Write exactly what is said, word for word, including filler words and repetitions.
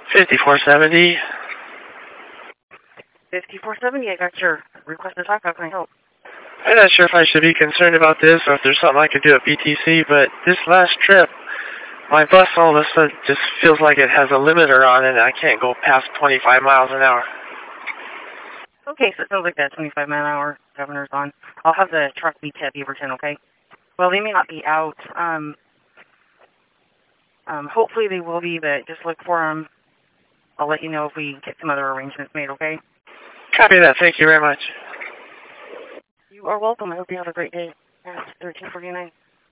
fifty-four seventy. fifty-four seventy, I got your request to talk. How can I help? I'm not sure if I should be concerned about this or if there's something I could do at B T C, but this last trip, my bus all of a sudden just feels like it has a limiter on it and I can't go past twenty-five miles an hour. Okay, so it sounds like that twenty-five mile an hour governor's on. I'll have the truck be at Beaverton, okay? Well, they may not be out. Um, um, hopefully they will be, but just look for them. I'll let you know if we get some other arrangements made, okay? Copy that. Thank you very much. You are welcome. I hope you have a great day. thirteen forty-nine.